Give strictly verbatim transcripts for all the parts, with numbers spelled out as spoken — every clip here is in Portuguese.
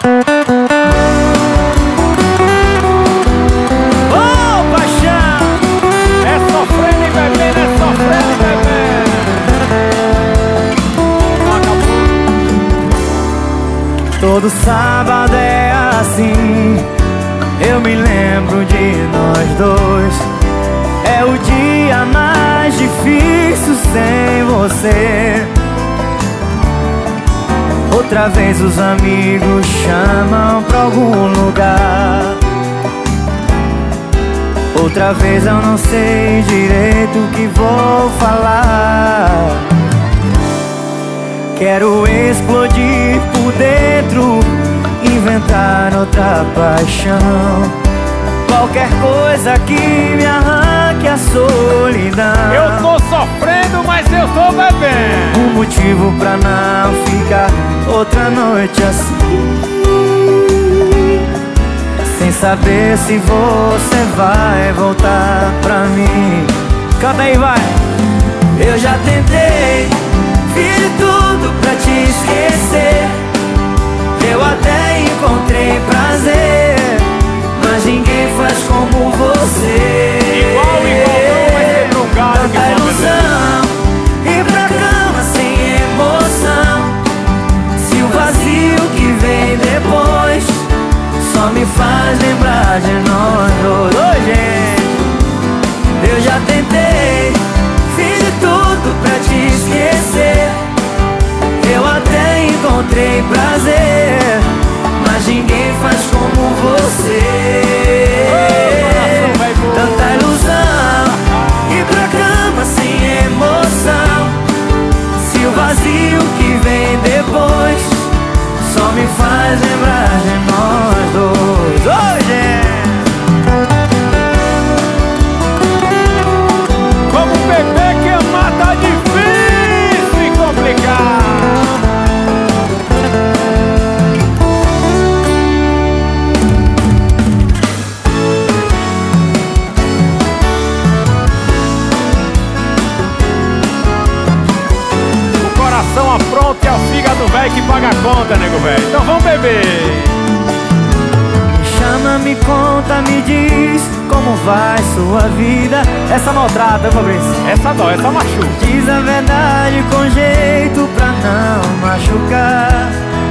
Todo sábado é assim, eu me lembro de nós dois. É o dia mais difícil sem você. Outra vez os amigos chamam pra algum lugar. Outra vez eu não sei direito o que vou falar. Quero explodir por dentro, inventar outra paixão, qualquer coisa que me arranque a solidão. Eu tô sofrendo, mas eu tô bebendo. Um motivo pra não ficar outra noite assim, sem saber se você vai voltar pra mim. Canta aí, vai! Eu já tentei, fiz de tudo pra te esquecer. Eu até encontrei prazer, mas ninguém faz como você. Igual, igual, não vai ser pro cara que tanta ilusão, ir pra cama sem emoção. Se o vazio que vem depois só me faz lembrar de nós dois. Oi, gente, eu já tentei, fiz de tudo pra te esquecer. Eu até encontrei prazer, mas ninguém faz como você. Tanta ilusão, ir pra cama sem emoção. Se o vazio que vem depois só me faz lembrar de nós dois. Hoje como um bebê que amar tá difícil e complicado. O coração apronta e é o fígado velho que paga a conta, nego velho. Então vamos beber. chama, me conta, me diz como vai sua vida. Essa maltrata, Fabrício. Essa dói, essa machuca. Diz a verdade com jeito pra não machucar.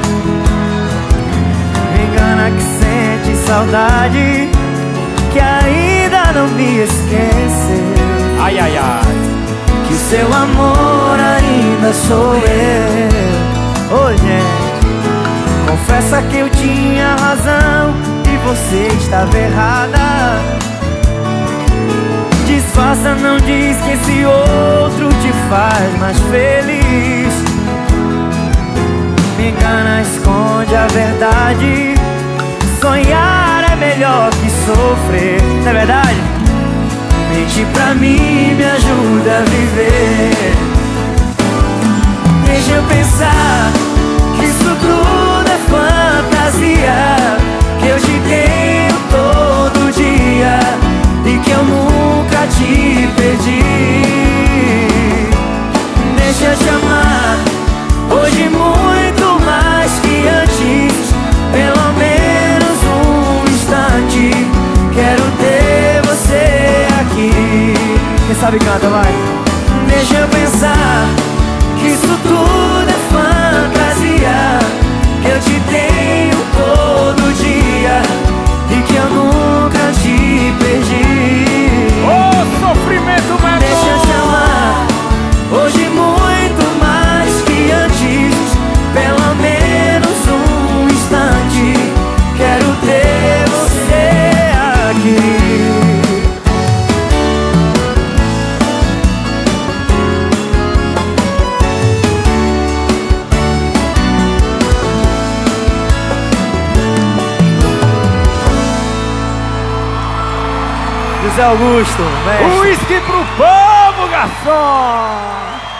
Me engana que sente saudade, que ainda não me esqueceu. Ai, ai, ai. Que o seu amor ainda sou eu. Ô, gente, confessa que eu tinha razão e você estava errada. Disfarça, não diz que esse outro te faz mais feliz. Me engana, esconde a verdade. Sonhar é melhor que sofrer, não é verdade? Mente pra mim, me ajuda a viver. Deixa eu pensar que isso tudo é fantasia, que eu te tenho todo dia e que eu nunca te perdi. Deixa eu te amar hoje muito mais que antes, pelo menos um instante. Quero ter você aqui. Quem sabe canta, vai. Deixa eu pensar que isso tudo é fantasia, que eu te tenho todo dia e que eu nunca te perdi. Ô, sofrimento menor. Deixa eu te amar hoje muito mais que antes, pelo menos um instante. Quero ter você aqui. José Augusto, mestre. Uísque pro povo, garçom!